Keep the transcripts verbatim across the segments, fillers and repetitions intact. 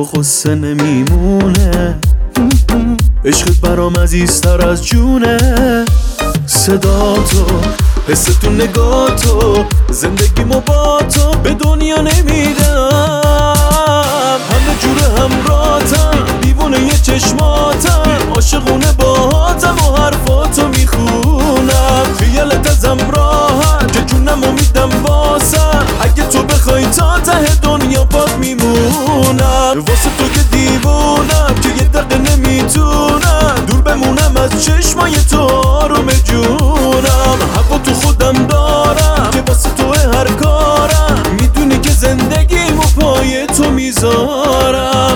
و غصه نمیمونه. عشقت برام عزیزتر از جونه. صدا تو، حس تو، نگاه تو، زندگیمو با تو به دنیا نمیدم. همه جور همراهتم، دیوونه یه چشماتم، عاشقونه باهاتم و حرفاتو میخونم. خیالت ازم راحت که جونمو میدم واسم، اگه تو بخوای تا ته دنیا پات میمونم. واسه تو که دیوونم که یه دقیقه نمیتونم دور بمونم از چشمای تو آروم جونم. حقا تو خودم دارم که واسه تو هر کارم، میدونی که زندگیمو پای تو میذارم.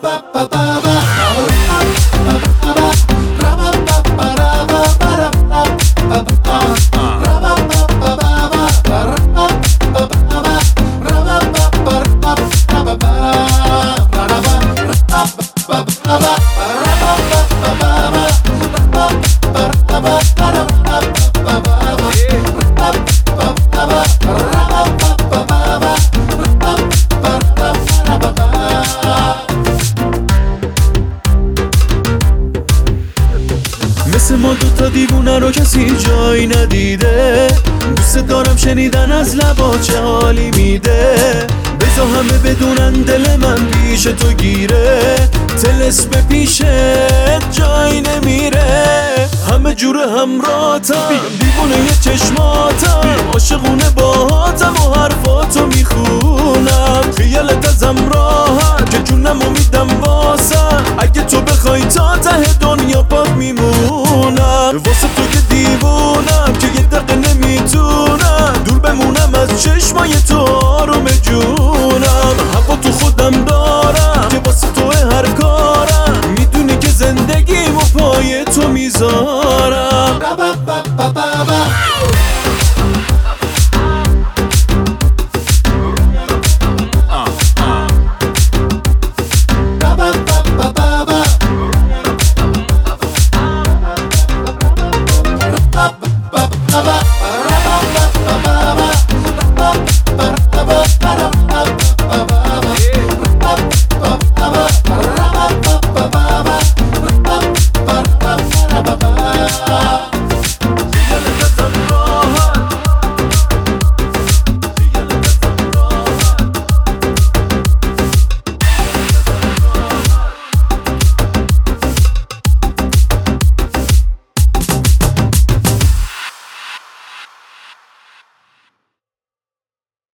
مثل ما دوتا دیوونه رو کسی جایی ندیده. دوست دارم شنیدن از لبات چه حالی میده. بذار همه بدونن دل من پیش تو گیره. طلسم پیشت جایی نمیره. همه جور همراهتم، دیوونه یه چشماتم، عاشقونه باهاتم و حرفاتو میخونم. خیالت ازم راحت که جونمو میدم واسم، اگه تو بخوای تا ته دنیا پات میمونم. واسه تو که دیوونم که یه دقیقه نمیتونم دور بمونم از چشمای تو آروم جونم. حقا تو خودم دارم که واسه تو هر کارم، میدونی که زندگیمو پای تو میذارم. Bye.